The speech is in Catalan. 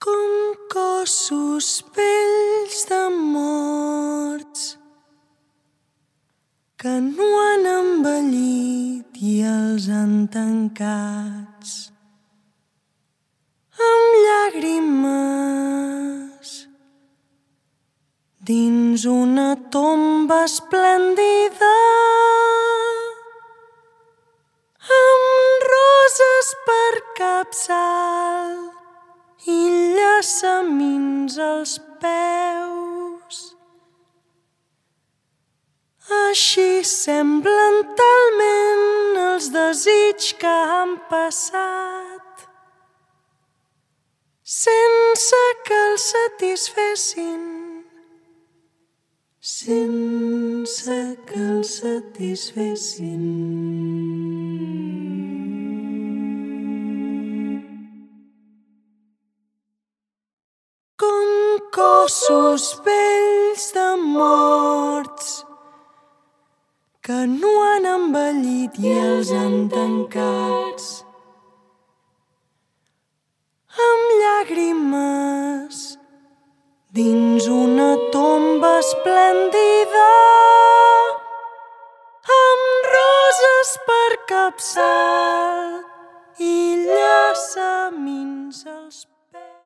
com cossos vells de morts que no han envellit i els han tancats amb llàgrimes dins una tomba esplèndida amb roses per capçal i llaçamins als peus. Així semblen talment els desigs que han passat sense que els satisfessin, sense que els satisfessin. Com cossos vells de morts que no han envellit i els han tancats amb llàgrimes dins una tomba esplèndida amb roses per capçal i llaçamins als